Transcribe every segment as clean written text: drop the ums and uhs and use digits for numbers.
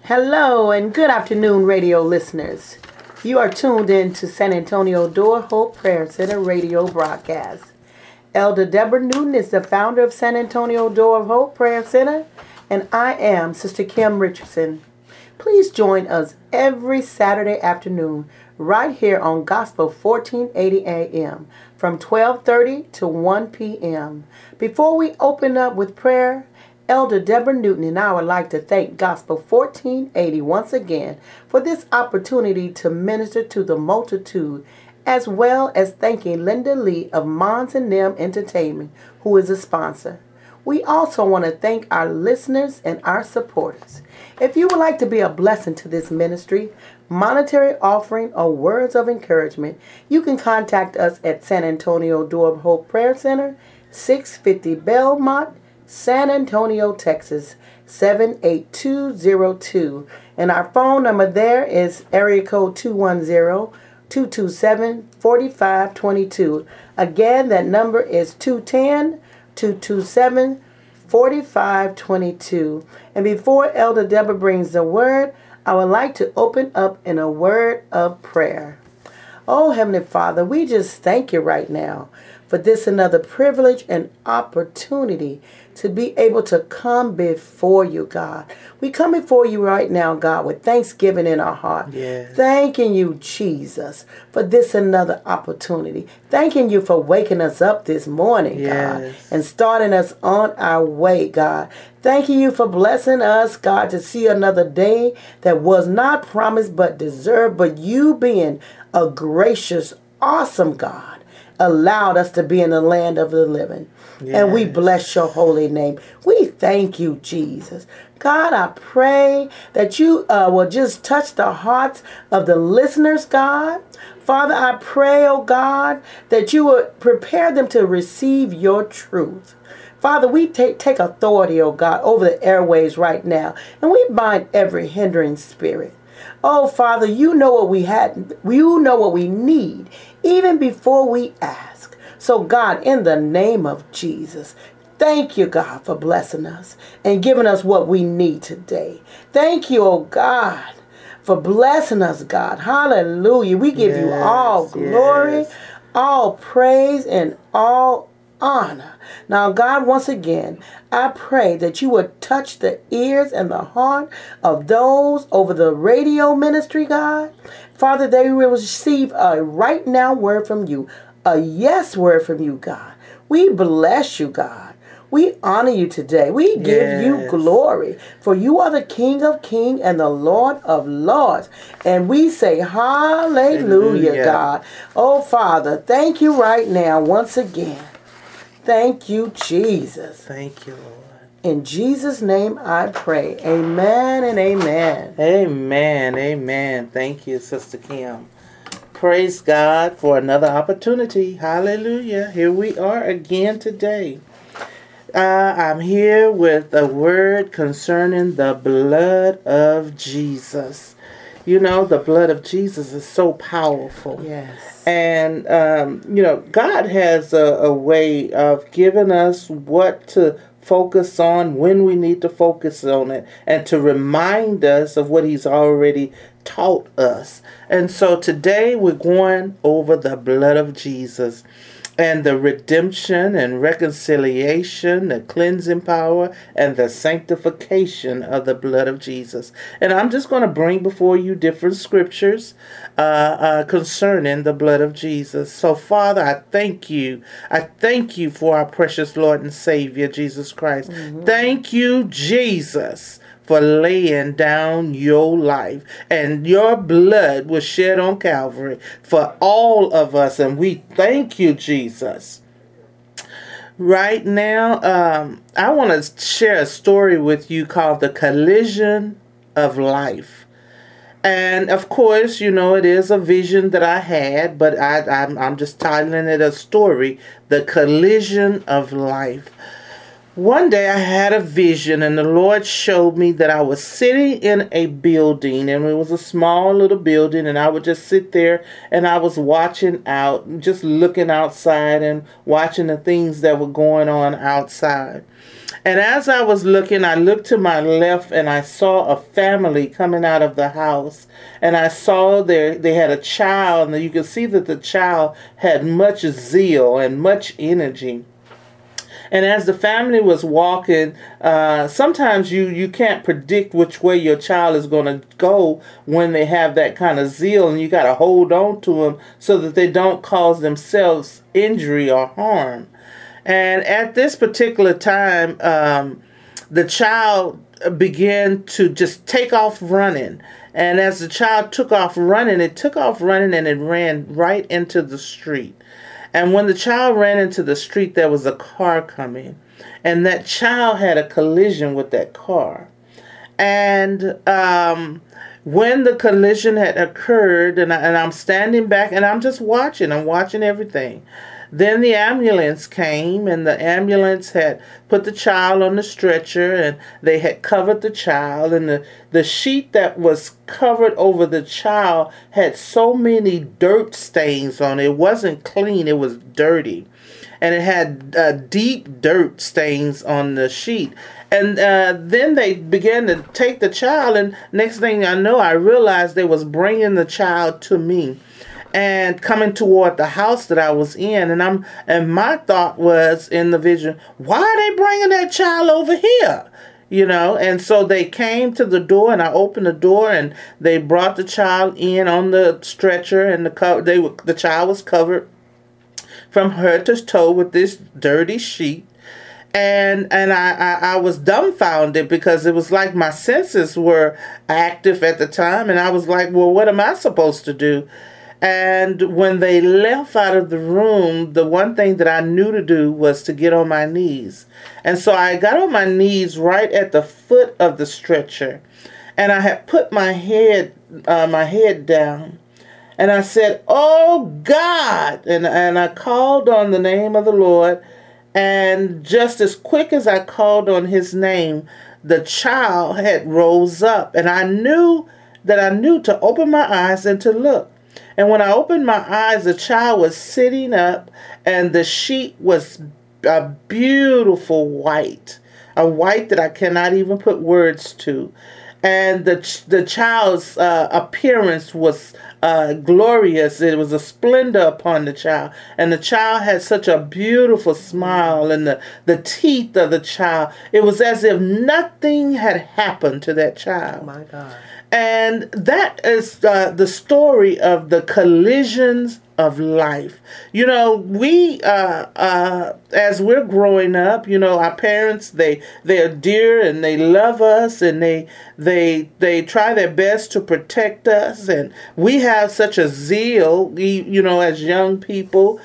Hello and good afternoon, radio listeners. You are tuned in to San Antonio Door Hope Prayer Center radio broadcast. Elder Deborah Newton is the founder of San Antonio Door of Hope Prayer Center, and I am Sister Kim Richardson. Please join us every Saturday afternoon right here on Gospel 1480 AM from 12:30 to 1 p.m. Before we open up with prayer, Elder Deborah Newton and I would like to thank Gospel 1480 once again for this opportunity to minister to the multitude, as well as thanking Linda Lee of Mons and Nim Entertainment, who is a sponsor. We also want to thank our listeners and our supporters. If you would like to be a blessing to this ministry, monetary offering, or words of encouragement, you can contact us at San Antonio Door of Hope Prayer Center, 650 Belmont, San Antonio, Texas, 78202. And our phone number there is area code 210-227-4522. Again, that number is 210-227-4522. And before Elder Deborah brings the word, I would like to open up in a word of prayer. Oh, Heavenly Father, we just thank you right now for this another privilege and opportunity to be able to come before you, God. We come before you right now, God, with thanksgiving in our heart. Yes. Thanking you, Jesus, for this another opportunity. Thanking you for waking us up this morning, God, and starting us on our way, God. Thanking you for blessing us, God, to see another day that was not promised but deserved, but you being a gracious, awesome God allowed us to be in the land of the living. Yes. And we bless your holy name. We thank you, Jesus. God, I pray that you will just touch the hearts of the listeners, God. Father, I pray, oh God, that you would prepare them to receive your truth. Father, we take authority, oh God, over the airways right now, and we bind every hindering spirit. Oh, Father, you know what we need, even before we ask. So, God, in the name of Jesus, thank you, God, for blessing us and giving us what we need today. Thank you, oh God, for blessing us, God. Hallelujah. We give you all glory, all praise, and all honor. Now, God, once again, I pray that you would touch the ears and the heart of those over the radio ministry, God. Father, they will receive a right now word from you, a yes word from you, God. We bless you, God. We honor you today. We give you glory, for you are the King of kings and the Lord of lords. And we say hallelujah, God. Oh, Father, thank you right now once again. Thank you, Jesus. Thank you, Lord. In Jesus' name I pray. Amen and amen. Amen. Amen. Thank you, Sister Kim. Praise God for another opportunity. Hallelujah. Here we are again today. I'm here with a word concerning the blood of Jesus. You know, the blood of Jesus is so powerful. Yes. And, God has a way of giving us what to focus on, when we need to focus on it, and to remind us of what he's already taught us. And so today we're going over the blood of Jesus and the redemption and reconciliation, the cleansing power, and the sanctification of the blood of Jesus. And I'm just going to bring before you different scriptures concerning the blood of Jesus. So, Father, I thank you. I thank you for our precious Lord and Savior, Jesus Christ. Mm-hmm. Thank you, Jesus, for laying down your life, and your blood was shed on Calvary for all of us, and we thank you, Jesus. Right now, I want to share a story with you called The Collision of Life. And of course, you know, it is a vision that I had, but I'm just titling it a story, The Collision of Life. One day I had a vision, and the Lord showed me that I was sitting in a building, and it was a small little building, and I would just sit there, and I was watching out, just looking outside and watching the things that were going on outside. And as I was looking, I looked to my left and I saw a family coming out of the house. And I saw they had a child, and you could see that the child had much zeal and much energy. And as the family was walking, sometimes you can't predict which way your child is going to go when they have that kind of zeal, and you got to hold on to them so that they don't cause themselves injury or harm. And at this particular time, the child began to just take off running. And as the child took off running and it ran right into the street. And when the child ran into the street, there was a car coming. And that child had a collision with that car. And when the collision had occurred, and I'm standing back and I'm just watching. I'm watching everything. Then the ambulance came, and the ambulance had put the child on the stretcher, and they had covered the child, and the sheet that was covered over the child had so many dirt stains on it. It wasn't clean, it was dirty. And it had deep dirt stains on the sheet. And then they began to take the child, and next thing I know, I realized they was bringing the child to me and coming toward the house that I was in. And my thought was in the vision, why are they bringing that child over here? You know, and so they came to the door, and I opened the door, and they brought the child in on the stretcher, and the child was covered from head to toe with this dirty sheet. And I was dumbfounded because it was like my senses were active at the time, and I was like, well, what am I supposed to do? And when they left out of the room, the one thing that I knew to do was to get on my knees. And so I got on my knees right at the foot of the stretcher, and I had put my head down, and I said, "Oh God!" and I called on the name of the Lord. And just as quick as I called on his name, the child had rose up, and I knew to open my eyes and to look. And when I opened my eyes, the child was sitting up, and the sheet was a beautiful white, a white that I cannot even put words to. And the child's appearance was glorious. It was a splendor upon the child. And the child had such a beautiful smile, and the teeth of the child. It was as if nothing had happened to that child. Oh my God. And that is the story of the collisions of life. You know, we, as we're growing up, you know, our parents, they are dear and they love us, and they try their best to protect us. And we have such a zeal, you know, as young people,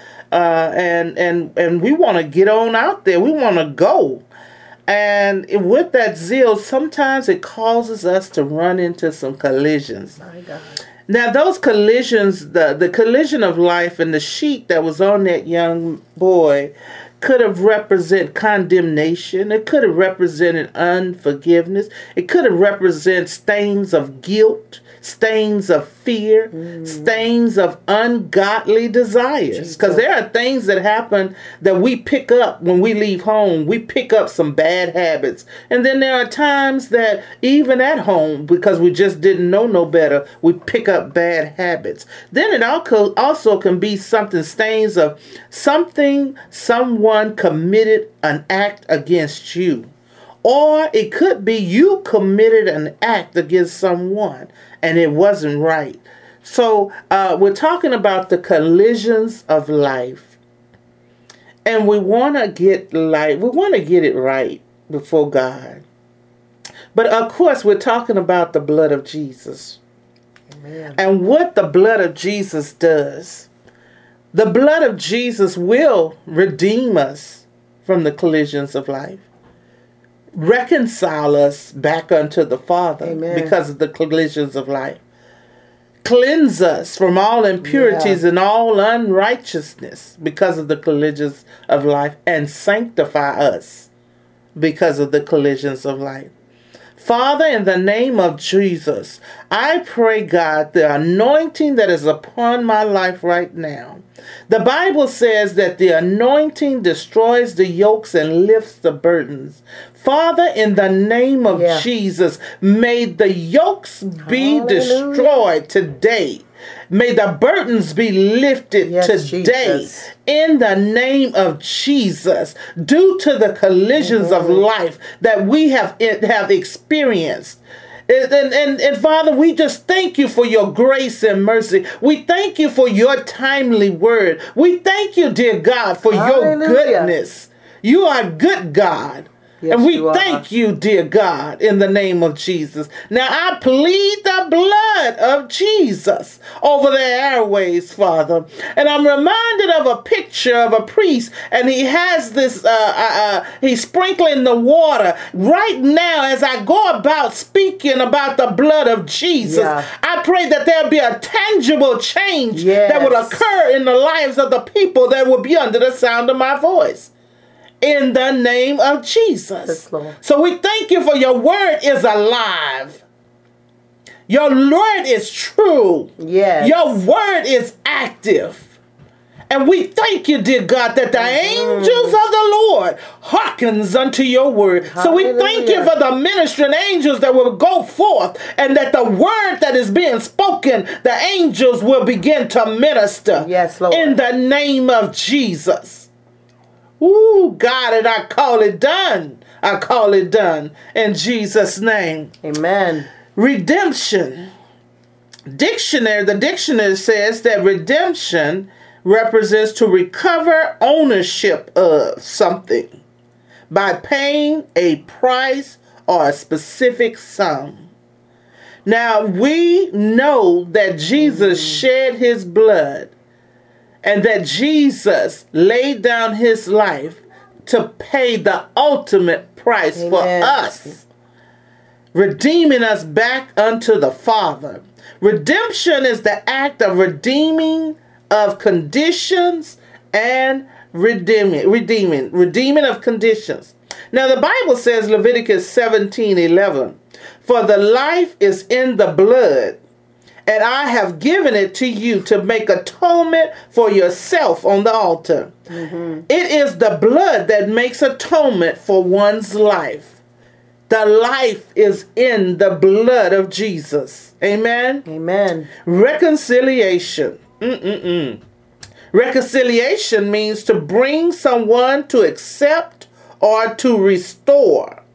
and we want to get on out there. We want to go. And with that zeal, sometimes it causes us to run into some collisions. My God. Now, those collisions, the collision of life and the sheet that was on that young boy could have represented condemnation. It could have represented unforgiveness. It could have represented stains of guilt, stains of fear, stains of ungodly desires. Because there are things that happen that we pick up when we leave home. We pick up some bad habits. And then there are times that even at home, because we just didn't know no better, we pick up bad habits. Then it also can be stains of something someone committed an act against you. Or it could be you committed an act against someone and it wasn't right. So we're talking about the collisions of life. And we want to get it right before God. But of course, we're talking about the blood of Jesus. Amen. And what the blood of Jesus does. The blood of Jesus will redeem us from the collisions of life. Reconcile us back unto the Father. Amen. Because of the collisions of life. Cleanse us from all impurities and all unrighteousness because of the collisions of life, and sanctify us because of the collisions of life. Father, in the name of Jesus, I pray, God, the anointing that is upon my life right now. The Bible says that the anointing destroys the yokes and lifts the burdens. Father, in the name of Jesus, may the yokes be destroyed today. May the burdens be lifted today. Jesus. In the name of Jesus, due to the collisions of life that we have experienced. And Father, we just thank you for your grace and mercy. We thank you for your timely word. We thank you, dear God, for your goodness. You are good, God. Yes, and we thank you, dear God, in the name of Jesus. Now I plead the blood of Jesus over the airways, Father. And I'm reminded of a picture of a priest, and he has this, he's sprinkling the water. Right now, as I go about speaking about the blood of Jesus, I pray that there'll be a tangible change that will occur in the lives of the people that will be under the sound of my voice. In the name of Jesus. Yes, so we thank you for your word is alive. Your word is true. Yes. Your word is active. And we thank you, dear God, that the angels of the Lord hearkens unto your word. Hallelujah. So we thank you for the ministering angels that will go forth, and that the word that is being spoken, the angels will begin to minister. Yes, Lord. In the name of Jesus. Ooh, God, and I call it done. I call it done in Jesus' name. Amen. Redemption. The dictionary says that redemption represents to recover ownership of something by paying a price or a specific sum. Now, we know that Jesus shed his blood, and that Jesus laid down his life to pay the ultimate price for us, redeeming us back unto the Father. Redemption is the act of redeeming of conditions and redeeming of conditions. Now the Bible says, Leviticus 17:11, for the life is in the blood, and I have given it to you to make atonement for yourself on the altar. Mm-hmm. It is the blood that makes atonement for one's life. The life is in the blood of Jesus. Amen? Amen. Reconciliation. Reconciliation means to bring someone to accept or to restore.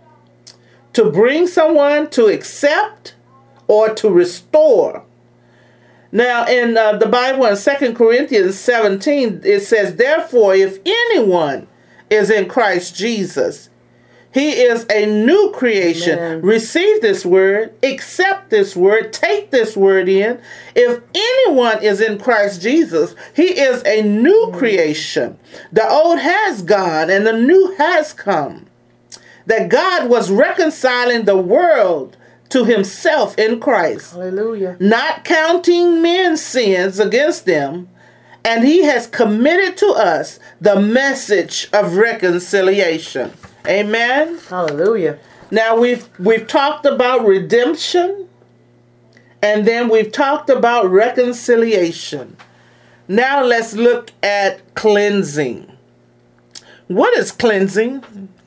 To bring someone to accept or to restore. Now, in the Bible, in 2 Corinthians 17, it says, therefore, if anyone is in Christ Jesus, he is a new creation. Amen. Receive this word, accept this word, take this word in. If anyone is in Christ Jesus, he is a new creation. The old has gone and the new has come. That God was reconciling the world to himself in Christ. Hallelujah. Not counting men's sins against them. And he has committed to us the message of reconciliation. Amen. Hallelujah. Now we've talked about redemption, and then we've talked about reconciliation. Now let's look at cleansing. What is cleansing?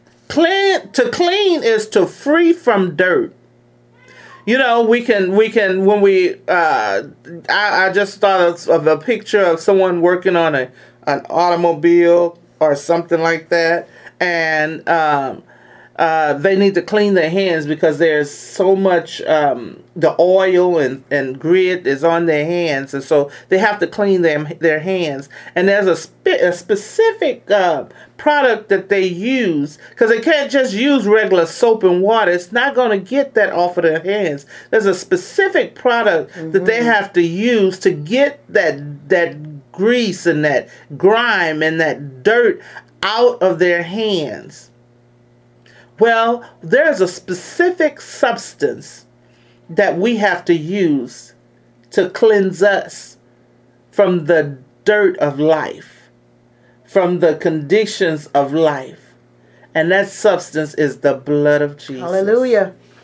To clean is to free from dirt. You know, we can when we I just thought of a picture of someone working on an automobile or something like that, and they need to clean their hands because there's so much the oil and grit is on their hands, and so they have to clean their hands. And there's a specific product that they use, because they can't just use regular soap and water. It's not going to get that off of their hands. There's a specific product that they have to use to get that grease and that grime and that dirt out of their hands. Well, there's a specific substance that we have to use to cleanse us from the dirt of life, from the conditions of life. And that substance is the blood of Jesus. Hallelujah.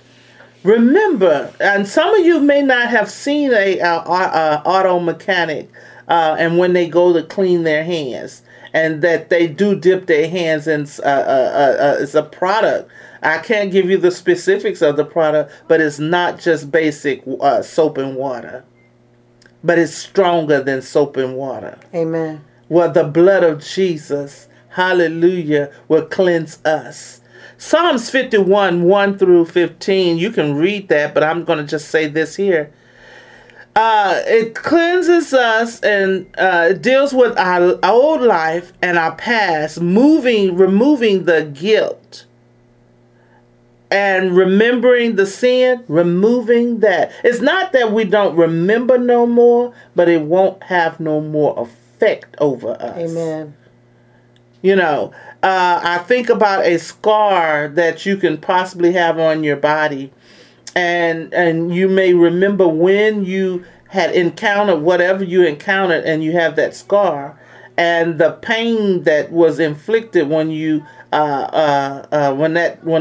Remember, and some of you may not have seen a auto mechanic, and when they go to clean their hands, and that they do dip their hands in it's a product. I can't give you the specifics of the product, but it's not just basic soap and water, but it's stronger than soap and water. Amen. Well, the blood of Jesus, hallelujah, will cleanse us. Psalms 51, 1 through 15, you can read that, but I'm going to just say this here. It cleanses us and deals with our old life and our past, removing the guilt and remembering the sin, removing that. It's not that we don't remember no more, but it won't have no more effect over us. Amen. You know, I think about a scar that you can possibly have on your body, and you may remember when you had encountered whatever you encountered, and you have that scar, and the pain that was inflicted when you when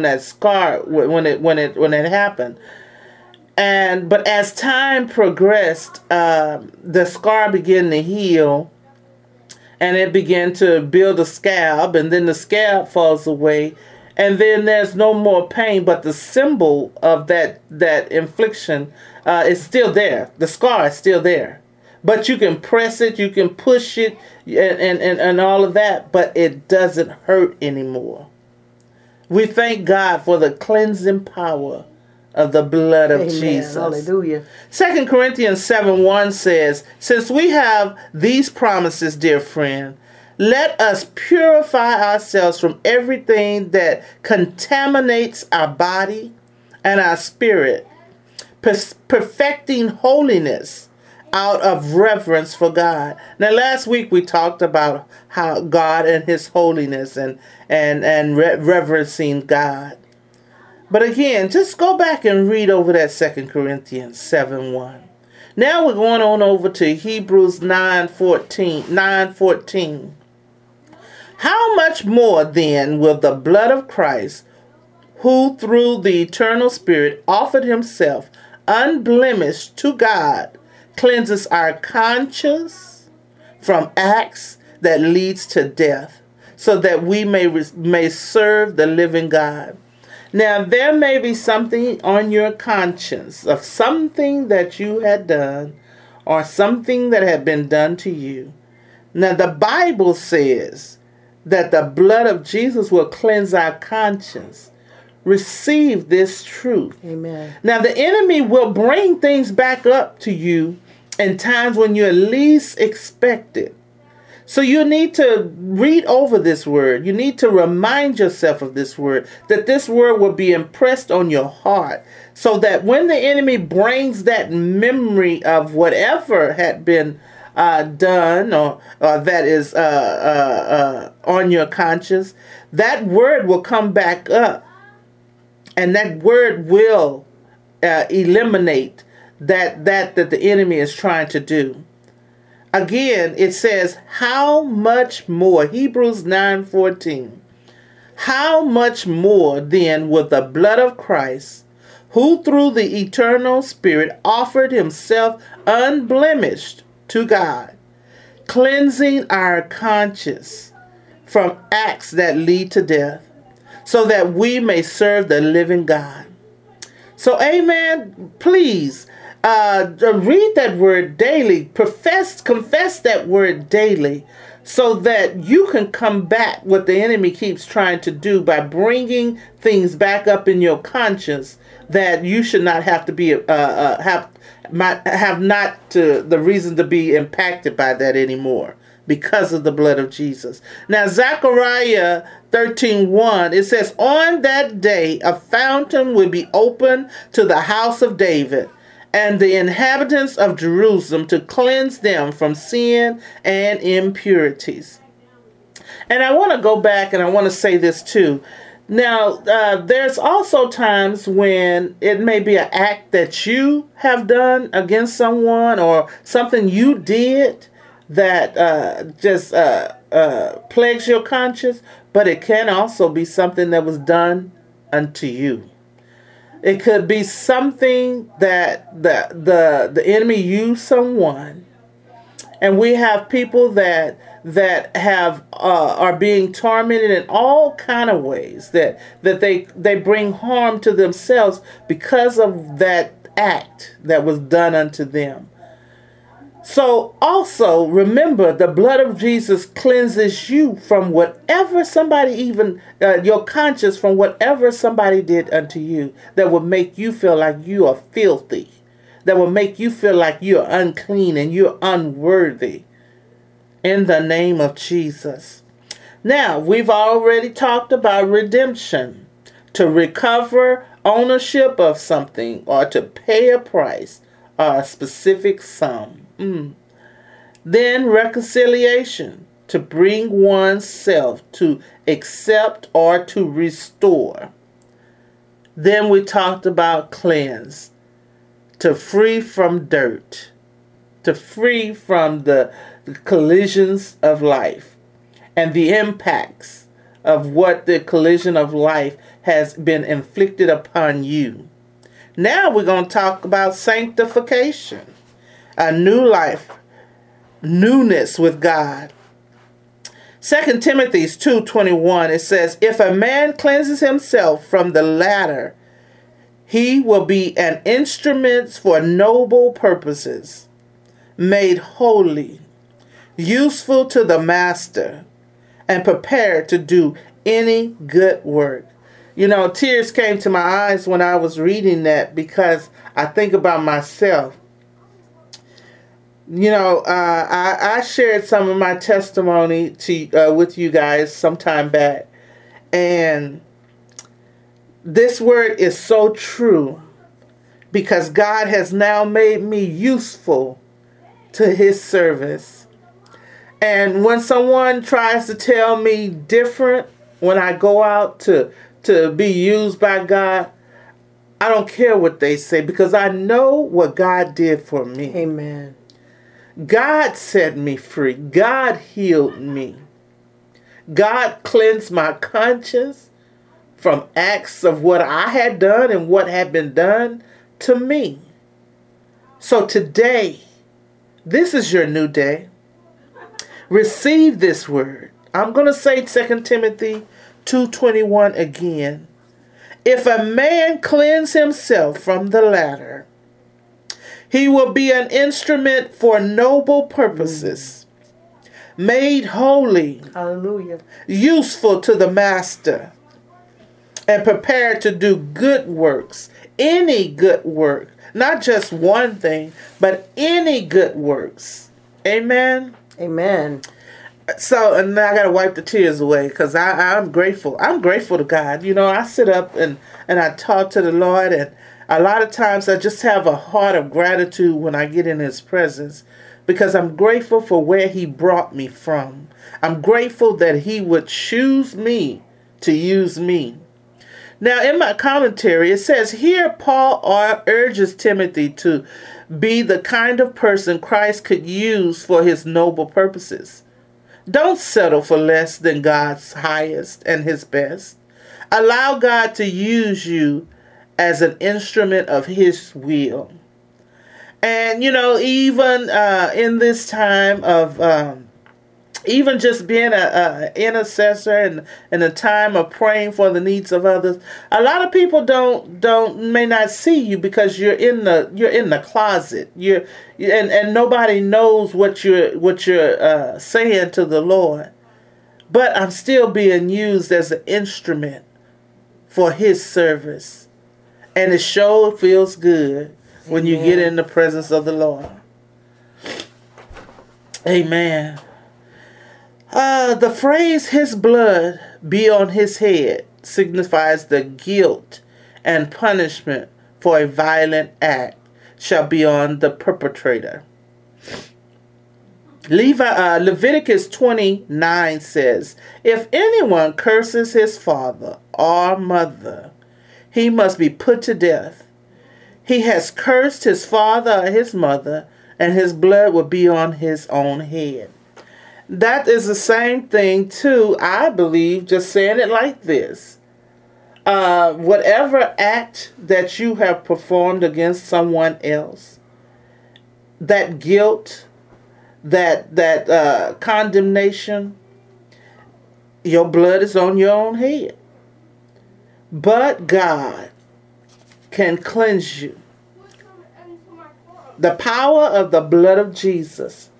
it happened. But as time progressed, the scar began to heal. And it began to build a scab, and then the scab falls away, and then there's no more pain, but the symbol of that infliction is still there. The scar is still there. But you can press it, you can push it, and all of that, but it doesn't hurt anymore. We thank God for the cleansing power of the blood of Jesus. Hallelujah. 2 Corinthians 7:1 says, since we have these promises, dear friend, let us purify ourselves from everything that contaminates our body and our spirit, perfecting holiness out of reverence for God. Now, last week we talked about how God and His holiness and reverencing God. But again, just go back and read over that 2 Corinthians 7:1. Now we're going on over to Hebrews 9:14. How much more then will the blood of Christ, who through the eternal Spirit offered himself unblemished to God, cleanses our conscience from acts that leads to death, so that we may serve the living God. Now, there may be something on your conscience of something that you had done or something that had been done to you. Now, the Bible says that the blood of Jesus will cleanse our conscience. Receive this truth. Amen. Now, the enemy will bring things back up to you in times when you least expect it. So you need to read over this word. You need to remind yourself of this word, that this word will be impressed on your heart, so that when the enemy brings that memory of whatever had been done or that is on your conscience, that word will come back up, and that word will eliminate that the enemy is trying to do. Again, it says, how much more, Hebrews 9:14, how much more then will the blood of Christ, who through the eternal Spirit offered himself unblemished to God, cleansing our conscience from acts that lead to death, so that we may serve the living God. So, amen, please, read that word daily, confess that word daily, so that you can combat what the enemy keeps trying to do by bringing things back up in your conscience that you should not have to be have not the reason to be impacted by that anymore, because of the blood of Jesus. Now, Zechariah 13:1, it says, on that day a fountain will be opened to the house of David and the inhabitants of Jerusalem, to cleanse them from sin and impurities. And I want to go back and I want to say this too. Now, there's also times when it may be an act that you have done against someone, or something you did that just plagues your conscience, but it can also be something that was done unto you. It could be something that the enemy used someone, and we have people that have are being tormented in all kind of ways that they bring harm to themselves because of that act that was done unto them. So also remember, the blood of Jesus cleanses you from whatever somebody, even your conscience, from whatever somebody did unto you that would make you feel like you are filthy, that will make you feel like you're unclean and you're unworthy. In the name of Jesus. Now, we've already talked about redemption, to recover ownership of something or to pay a price or a specific sum. Then reconciliation, to bring oneself to accept or to restore. Then we talked about cleanse, to free from dirt, to free from the collisions of life and the impacts of what the collision of life has been inflicted upon you. Now we're going to talk about sanctification, a new life, newness with God. 2 Timothy 2:21, it says, if a man cleanses himself from the latter, he will be an instrument for noble purposes, made holy, useful to the master, and prepared to do any good work. You know, tears came to my eyes when I was reading that, because I think about myself. You know, I shared some of my testimony with you guys some time back, and this word is so true, because God has now made me useful to His service. And when someone tries to tell me different, when I go out to be used by God, I don't care what they say, because I know what God did for me. Amen. God set me free. God healed me. God cleansed my conscience from acts of what I had done and what had been done to me. So today, this is your new day. Receive this word. I'm going to say 2 Timothy 2:21 again. If a man cleanse himself from the latter, he will be an instrument for noble purposes, made holy, hallelujah, useful to the master, and prepared to do good works. Any good work, not just one thing, but any good works. Amen. Amen. So, and I got to wipe the tears away, because I'm grateful. I'm grateful to God. You know, I sit up and I talk to the Lord, and a lot of times I just have a heart of gratitude when I get in His presence, because I'm grateful for where He brought me from. I'm grateful that He would choose me to use me. Now, in my commentary, it says, here Paul urges Timothy to be the kind of person Christ could use for His noble purposes. Don't settle for less than God's highest and His best. Allow God to use you as an instrument of His will. And, you know, even in this time of even just being an intercessor and a time of praying for the needs of others, a lot of people may not see you, because you're in the closet. And nobody knows what you're saying to the Lord. But I'm still being used as an instrument for His service, and it sure feels good when you get in the presence of the Lord. Amen. The phrase "His blood be on His head" signifies the guilt and punishment for a violent act shall be on the perpetrator. Leviticus 29 says, if anyone curses his father or mother, he must be put to death. He has cursed his father or his mother, and his blood will be on his own head. That is the same thing too, I believe, just saying it like this. whatever act that you have performed against someone else, that guilt, that condemnation, your blood is on your own head. But God can cleanse you. The power of the blood of Jesus.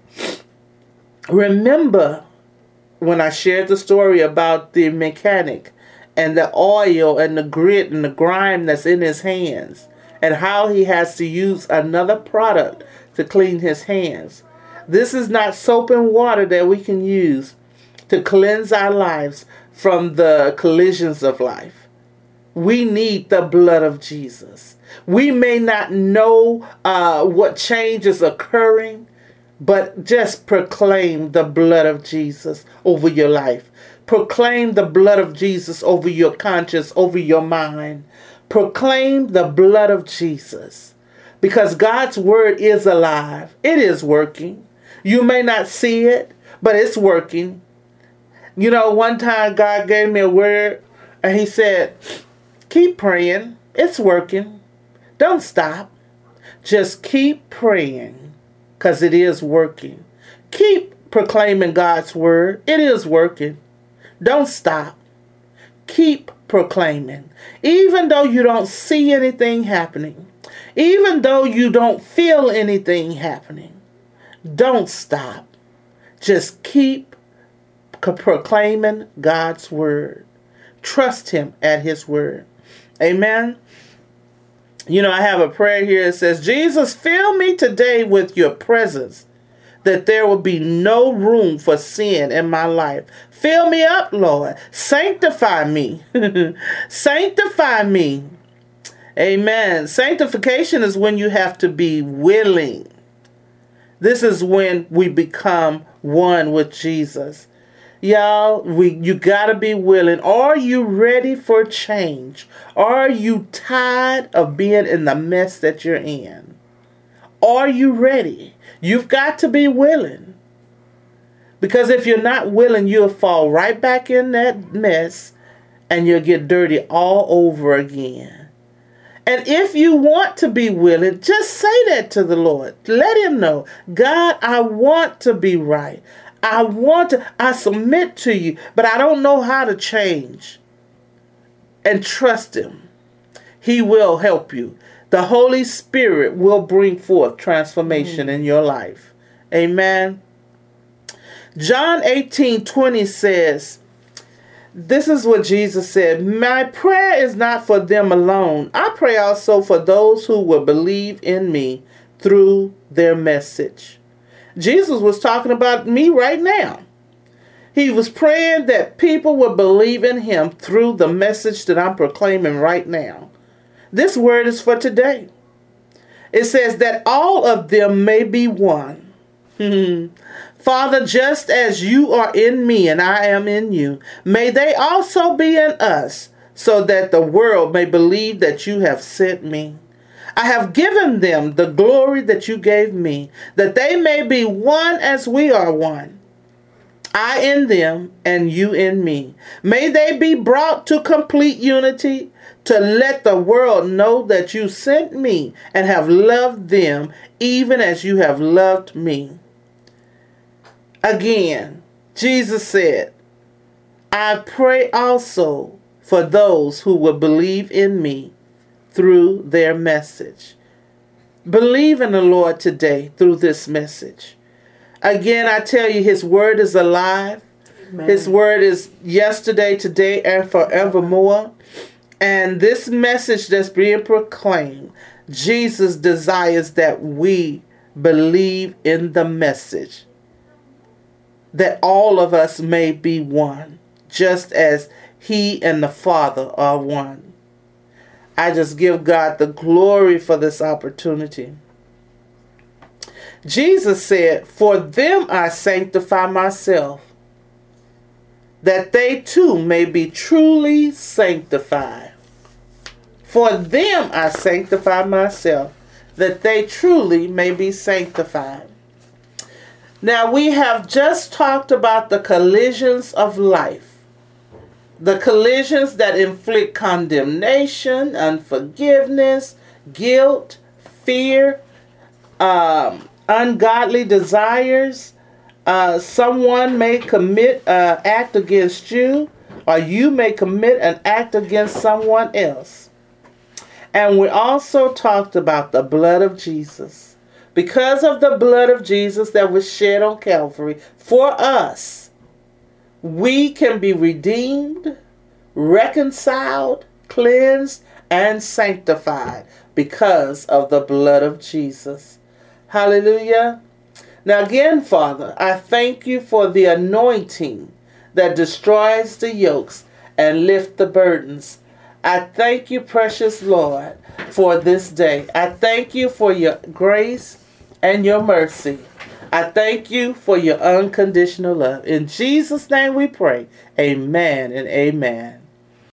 Remember when I shared the story about the mechanic and the oil and the grit and the grime that's in his hands, and how he has to use another product to clean his hands. This is not soap and water that we can use to cleanse our lives from the collisions of life. We need the blood of Jesus. We may not know what change is occurring, but just proclaim the blood of Jesus over your life. Proclaim the blood of Jesus over your conscience, over your mind. Proclaim the blood of Jesus. Because God's word is alive. It is working. You may not see it, but it's working. You know, one time God gave me a word and he said, keep praying. It's working. Don't stop. Just keep praying because it is working. Keep proclaiming God's word. It is working. Don't stop. Keep proclaiming. Even though you don't see anything happening, even though you don't feel anything happening, don't stop. Just keep proclaiming God's word. Trust him at his word. Amen. You know, I have a prayer here that says, Jesus, fill me today with your presence, that there will be no room for sin in my life. Fill me up, Lord. Sanctify me. Sanctify me. Amen. Sanctification is when you have to be willing. This is when we become one with Jesus. Y'all, you gotta be willing. Are you ready for change? Are you tired of being in the mess that you're in? Are you ready? You've got to be willing. Because if you're not willing, you'll fall right back in that mess and you'll get dirty all over again. And if you want to be willing, just say that to the Lord. Let him know, God, I want to be right. I submit to you, but I don't know how to change. And trust him. He will help you. The Holy Spirit will bring forth transformation in your life. Amen. John 18:20 says, this is what Jesus said, my prayer is not for them alone. I pray also for those who will believe in me through their message. Jesus was talking about me right now. He was praying that people would believe in him through the message that I'm proclaiming right now. This word is for today. It says that all of them may be one. Father, just as you are in me and I am in you, may they also be in us, so that the world may believe that you have sent me. I have given them the glory that you gave me, that they may be one as we are one. I in them and you in me. May they be brought to complete unity, to let the world know that you sent me and have loved them even as you have loved me. Again, Jesus said, I pray also for those who will believe in me through their message. Believe in the Lord today through this message. Again, I tell you, his word is alive. Amen. His word is yesterday, today, and forevermore. And this message that's being proclaimed, Jesus desires that we believe in the message, that all of us may be one, just as he and the Father are one. I just give God the glory for this opportunity. Jesus said, for them I sanctify myself, that they too may be truly sanctified. For them I sanctify myself, that they truly may be sanctified. Now we have just talked about the collisions of life. The collisions that inflict condemnation, unforgiveness, guilt, fear, ungodly desires. Someone may commit an act against you, or you may commit an act against someone else. And we also talked about the blood of Jesus. Because of the blood of Jesus that was shed on Calvary for us, we can be redeemed, reconciled, cleansed, and sanctified because of the blood of Jesus. Hallelujah. Now again, Father, I thank you for the anointing that destroys the yokes and lifts the burdens. I thank you, precious Lord, for this day. I thank you for your grace and your mercy. I thank you for your unconditional love. In Jesus' name we pray. Amen and amen.